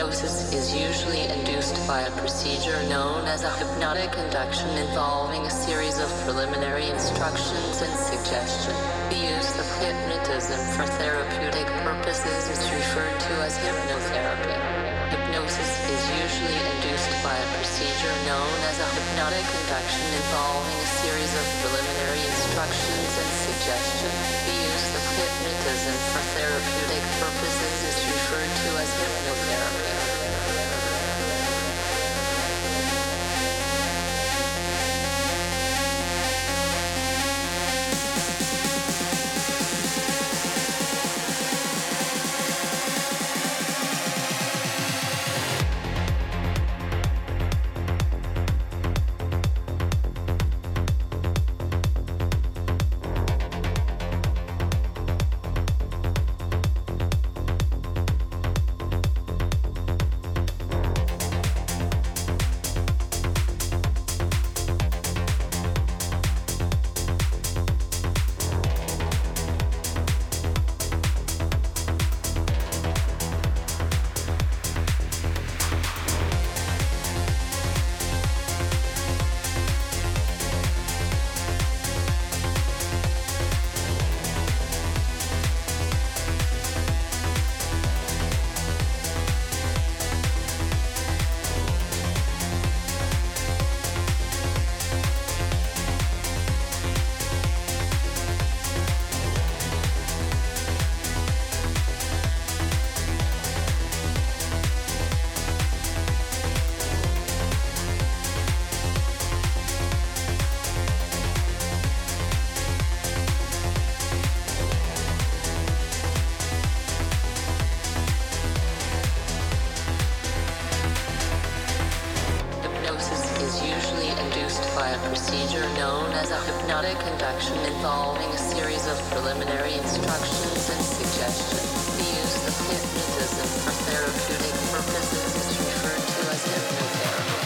Hypnosis is usually induced by a procedure known as a hypnotic induction involving a series of preliminary instructions and suggestion. The use of hypnotism for therapeutic purposes is referred to as hypnotherapy. Hypnosis is usually induced by a procedure known as a hypnotic induction involving a series of preliminary instructions and suggestion. The use of hypnotism for therapeutic purposes is referred to as hypnotherapy. Procedure known as a hypnotic induction involving a series of preliminary instructions and suggestion. The use of hypnotism for therapeutic purposes is referred to as hypnotherapy.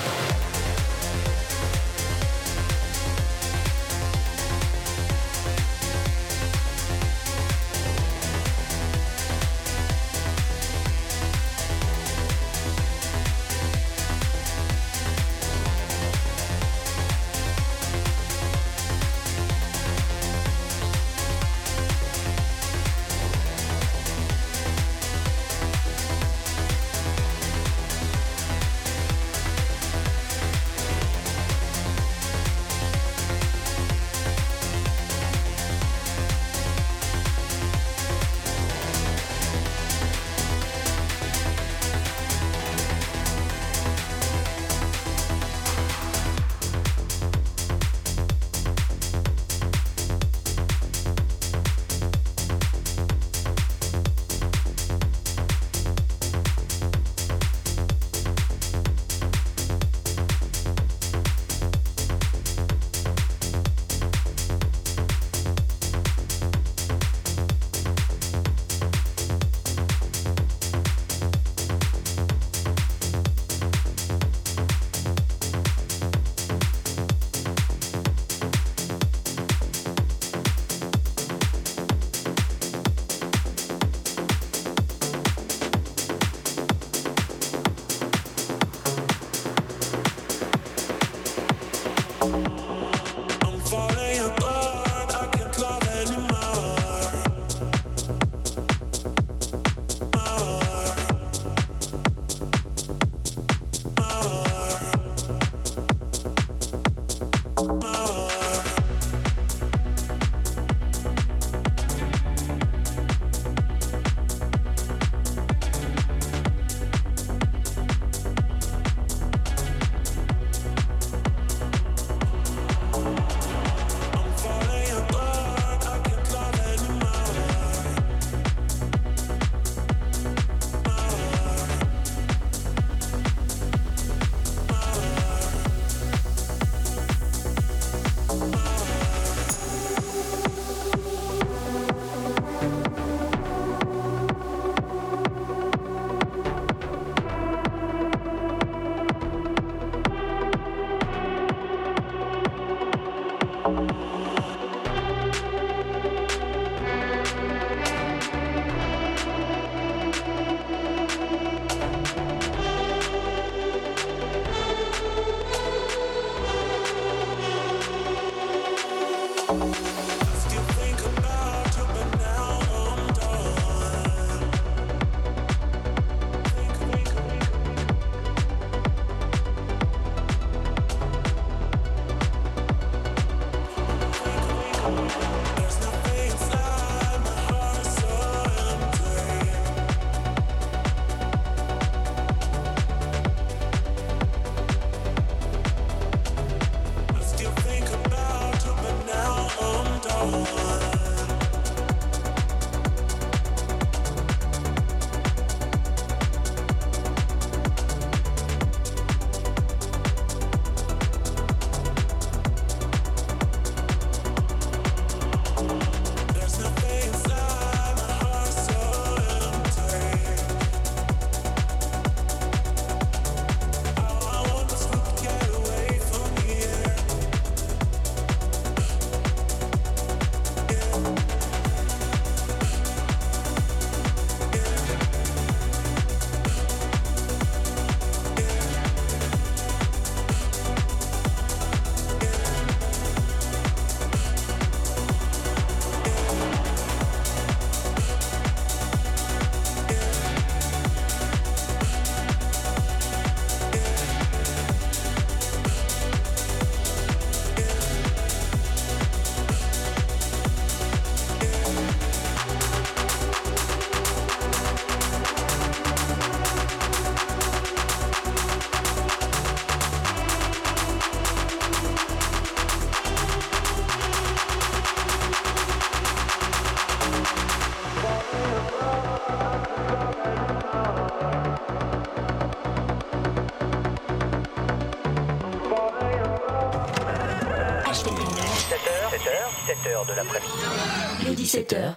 17h de l'après-midi. Les 17h.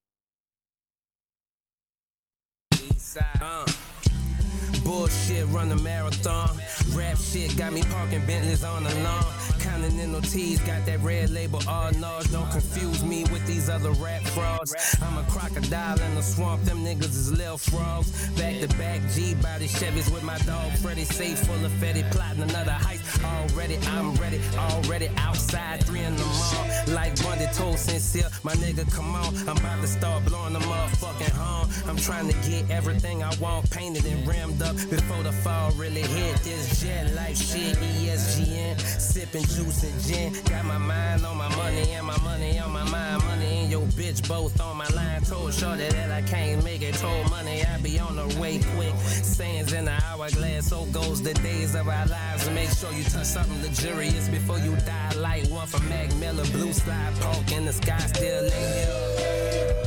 Bullshit, run a marathon. Rap shit got me parking Bentleys on the lawn. Continental T's got that red label, all no's. Don't confuse me with these other rap frauds. I'm a crocodile in the swamp, them niggas is lil frogs. Back to back G-body Chevys with my dog Freddy. Safe full of Fetty, plotting another heist. Already, I'm ready, already outside, 3 in the mall. Like Bundy told Sincere, my nigga, come on. I'm about to start blowing the motherfucking horn. I'm trying to get everything I want painted and rimmed up before the fall really hit. This jet life shit, ESGN, sipping juice and gin. Got my mind on my money and my money on my mind. Money and your bitch both on my line. Told shorty that I can't make it. Told money I be on the way quick. Sands in the hourglass, so goes the days of our lives. And make sure you touch something luxurious before you die. Like one from Mac Miller, blue slide poke in the sky, still laying up.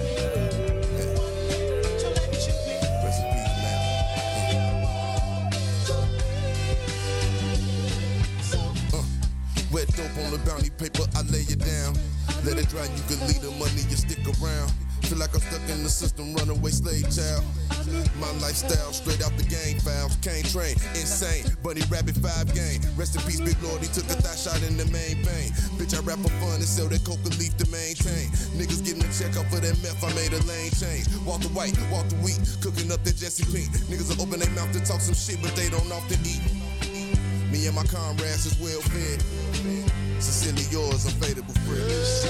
Wet dope on the bounty paper, I lay it down. Let it dry, you can leave the money, you stick around. Feel like I'm stuck in the system, runaway slave child. My lifestyle, straight out the game files. Cane train, insane, Bunny Rabbit 5 game. Rest in peace, Big Lord, he took a thigh shot in the main vein. Bitch, I rap for fun and sell that coca leaf to maintain. Niggas getting a check off for that meth, I made a lane change. Walter White, Walter Wheat, cooking up that Jesse Pink. Niggas will open their mouth to talk some shit, but they don't often eat. Me and my comrades is well fed. Sincerely yours, unfadable friends.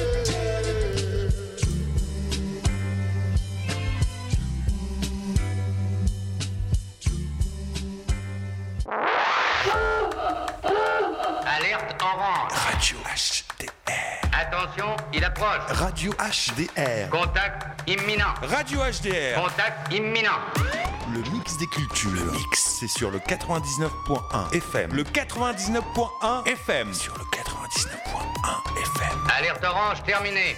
Alerte orange. Radio HDR. Attention, il approche. Radio HDR. Contact imminent. Radio HDR. Contact imminent. Le mix des cultures. Le mix, c'est sur le 99.1 FM. Le 99.1 FM. Sur le 99.1 FM. Alerte orange terminée.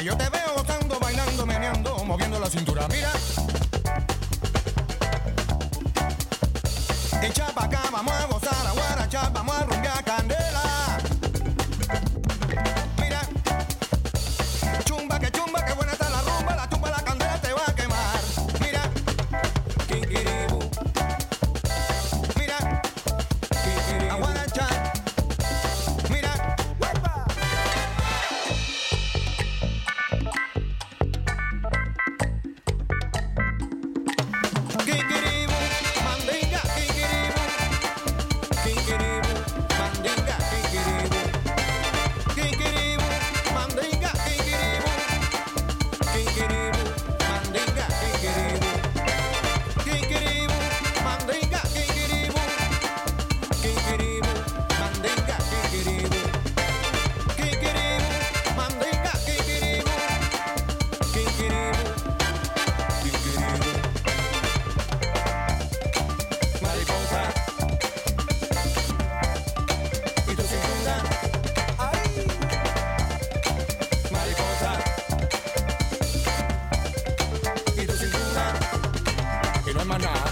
yo te veo gozando, bailando, meneando, moviendo la cintura. Mira. Echa pa' acá, vamos a gozar, a guarachar, vamos a rumbear candela. Mira. Chumba, que buena está la rumba, la tumba, la candela te va a quemar. Mira. Kikiribu. Mira. Kikiribu. A guarachar. Mira. Kikiribu, mandinga, kikiribu. Kikiribu, mandinga, kikiribu. Kikiribu, mandinga, kikiribu. Kikiribu, mandinga, kikiribu. Kikiribu, mandinga, kikiribu. Kikiribu, mandinga, kikiribu. Kikiribu, mandinga, kikiribu. Kikiribu, kikiribu. Mariposa y tu cintura, ay, mariposa y tu cintura, y no es más nada.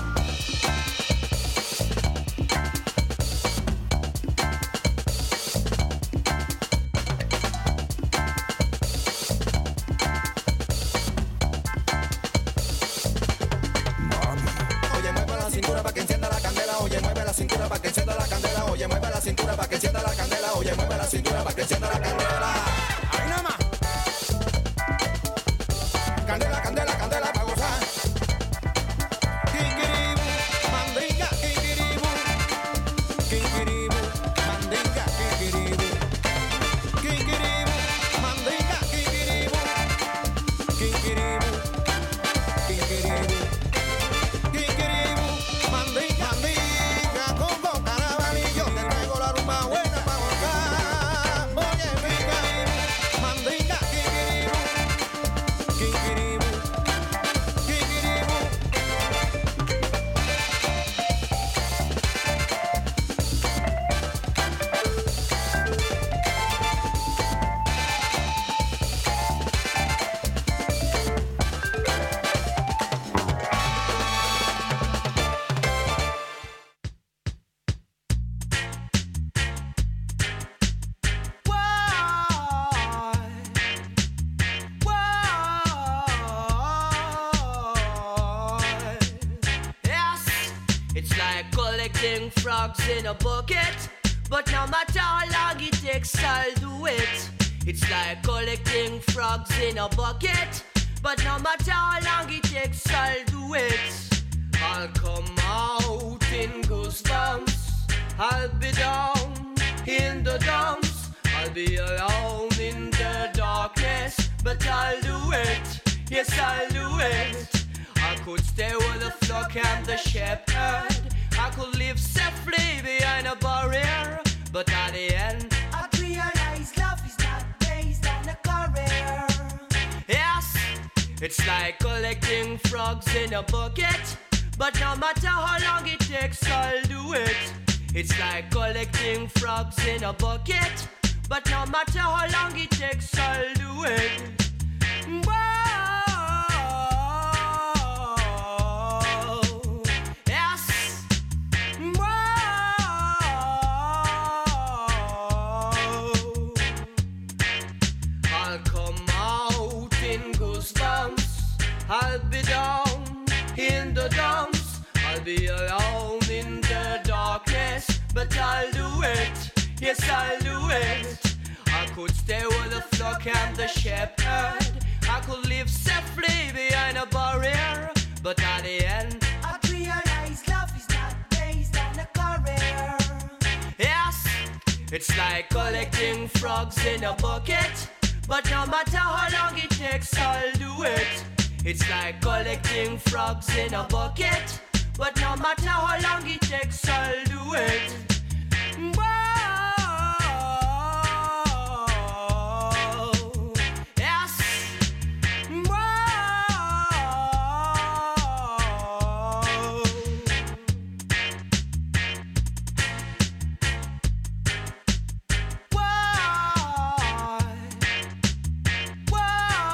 Oye, mueve la cintura para que encienda la candela. Oye, mueve la cintura para que encienda la candela. Oye, mueve la cintura para que encienda la candela. Oye, mueve la cintura para que encienda la candela. Ahí nada más. Candela, candela, candela para gozar. Kikiribu, mandinga, kikiribu. Kikiribu, mandinga, kikiribu. Kikiribu, mandinga, kikiribu. Kikiribu, kikiribu. Kikiribu, mandinga, mandinga, con carabalillo, te traigo la rumba buena pa' gozar. Oye, kikiribu, mandinga, kikiribu. Kikiribu, kikiribu. Yes, it's like collecting frogs in a bucket, but no matter how long it takes, I'll do it. It's like collecting frogs in a bucket, but no matter how long it takes, I'll do it. I'll come out in goosebumps, I'll be down in the dumps, I'll be alone in the darkness, but I'll do it. Yes, I'll do it. I could stay with the flock and the shepherd, I could live safely behind a barrier, but at the end I realize love is not based on a career. Yes, it's like collecting frogs in a bucket, but no matter how long it takes, I'll do it. It's like collecting frogs in a bucket, but no matter how long it takes, I'll do it. Whoa. Yes. Whoa. I'll come out in goosebumps, I'll be down in the dumps, I'll be alone in the darkness, but I'll do it. Yes, I'll do it. I could stay with the flock and the shepherd, I could live safely behind a barrier, but at the end I realize love is not based on a career. Yes, it's like collecting frogs in a bucket, but no matter how long it takes, I'll do it. It's like collecting frogs in a bucket, but no matter how long it takes, I'll do it. Whoa. Yes. Whoa. Whoa. Whoa.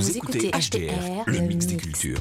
Vous écoutez HDR, le mix des cultures.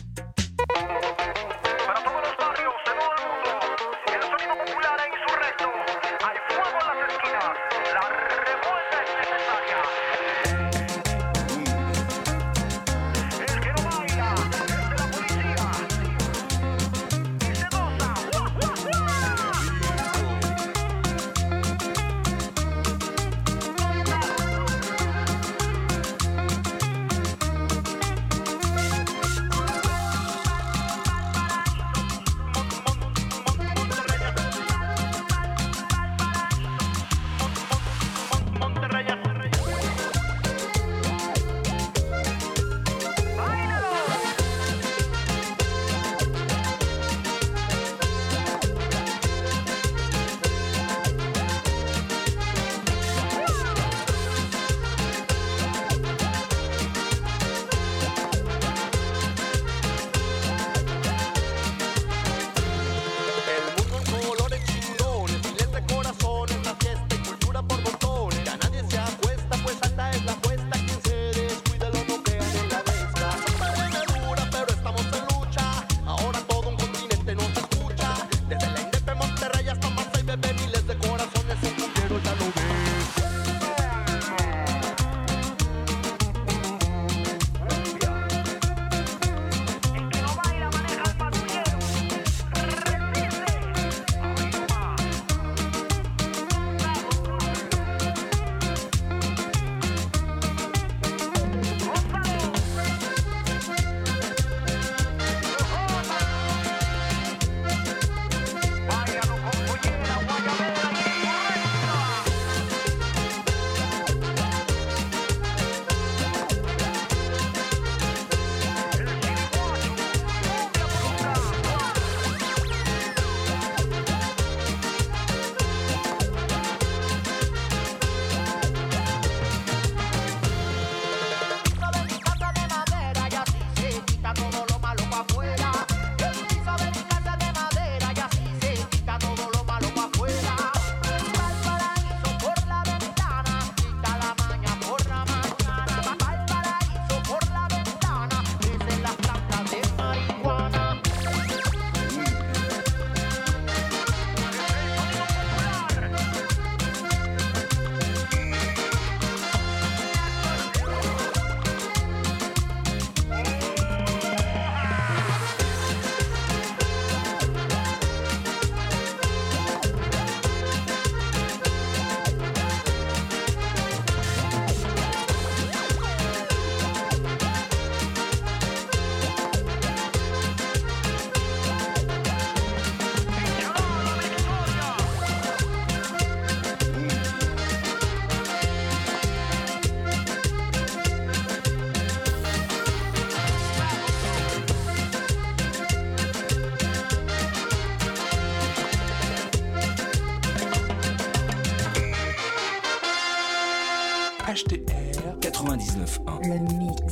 HDR 99.1. Le mix.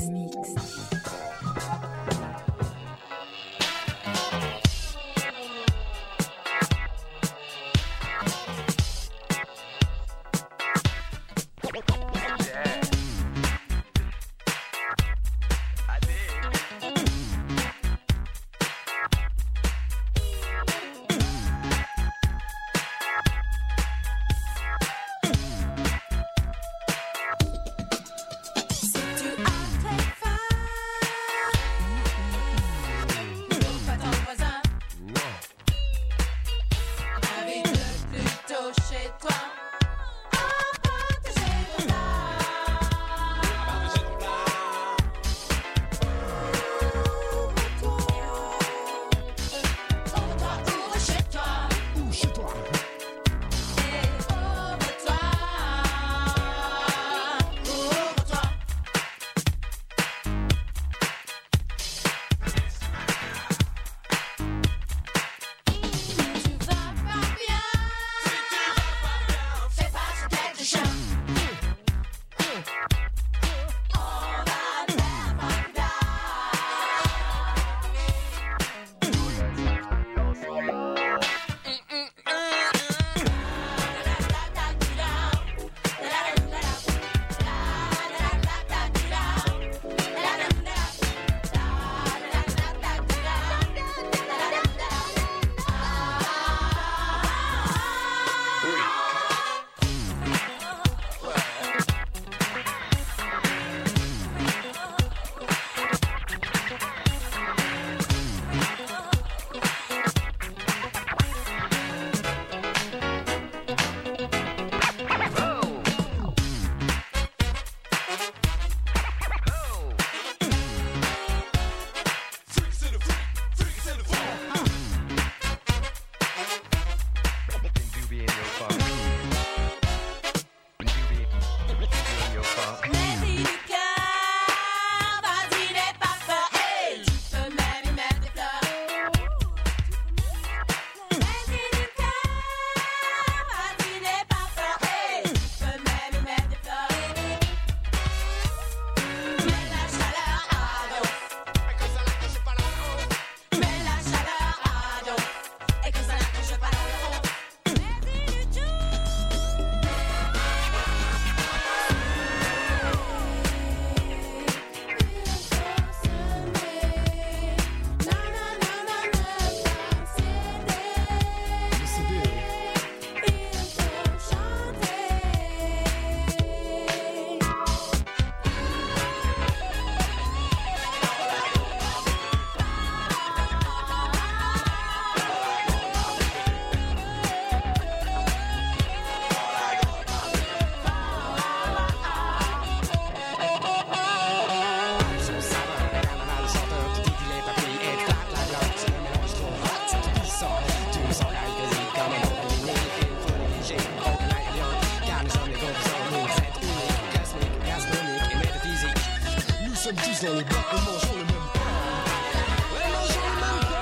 tous dans le bloc, on mange le même pain. Ouais, mangeons le même pain.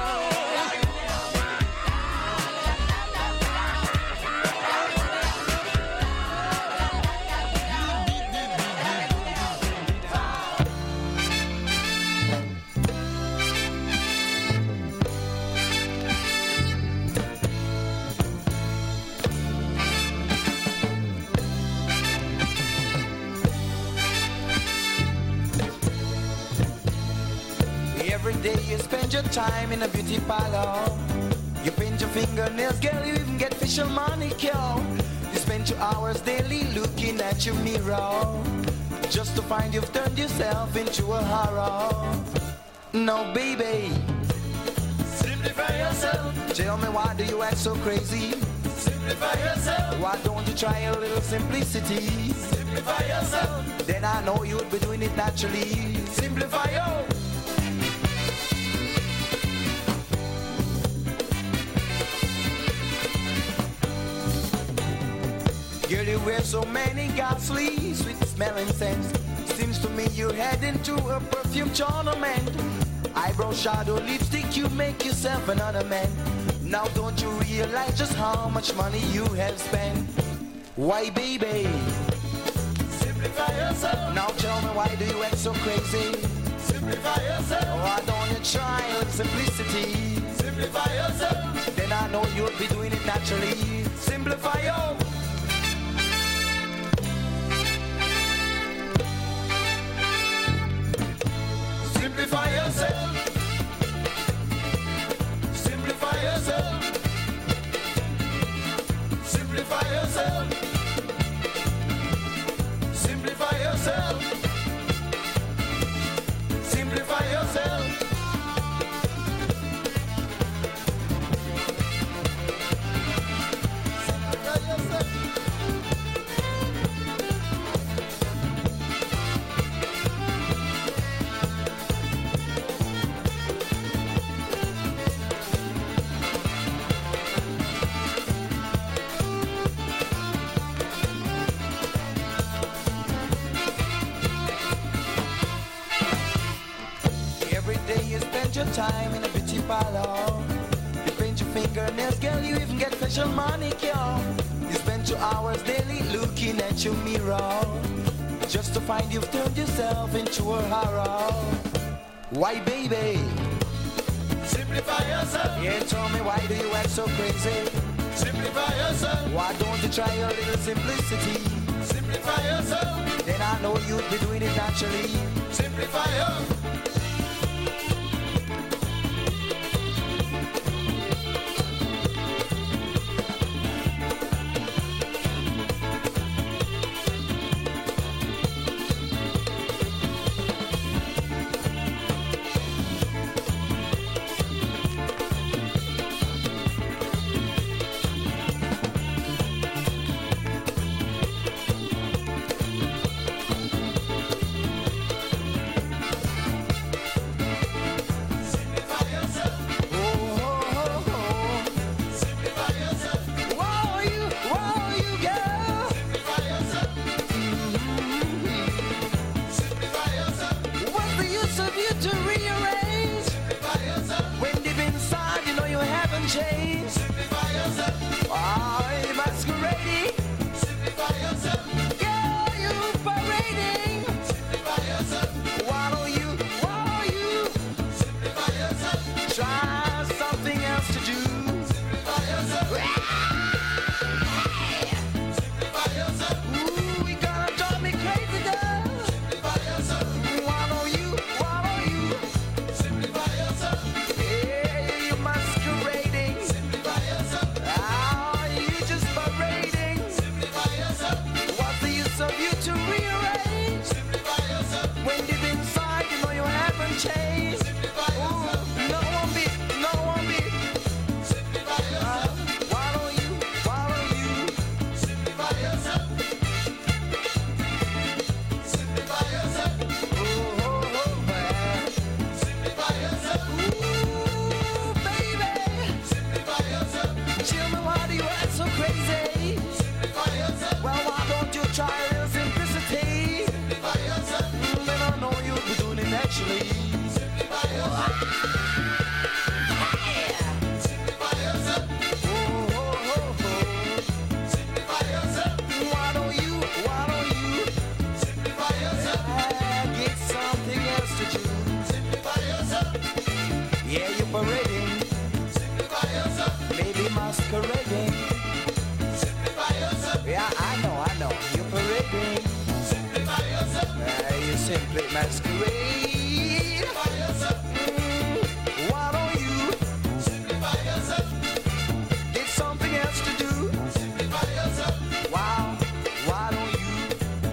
Every day you spend your time in a beauty parlor. You paint your fingernails, girl, you even get facial manicure. You spend your hours daily looking at your mirror, just to find you've turned yourself into a horror. No, baby, simplify yourself. Tell me, why do you act so crazy? Simplify yourself. Why don't you try a little simplicity? Simplify yourself. Then I know you'd be doing it naturally. Simplify yourself. Girl, you wear so many ghastly, sweet-smelling scents. Seems to me you're heading to a perfume tournament. Eyebrow shadow, lipstick, you make yourself an ornament. Now don't you realize just how much money you have spent? Why, baby? Simplify yourself. Now tell me, why do you act so crazy? Simplify yourself. Why don't you try a little simplicity? Simplify yourself. Then I know you'll be doing it naturally. Simplify yourself. Simplify yourself. Simplify yourself. Simplify yourself. Simplify yourself. Simplify yourself. Your time in a beauty parlor. You paint your fingernails, girl, you even get facial manicure. You spend your hours daily looking at your mirror, just to find you've turned yourself into a horror. Why, baby? Simplify yourself. Yeah, tell me, why do you act so crazy? Simplify yourself. Why don't you try a little simplicity? Simplify yourself. Then I know you'd be doing it naturally. Simplify yourself.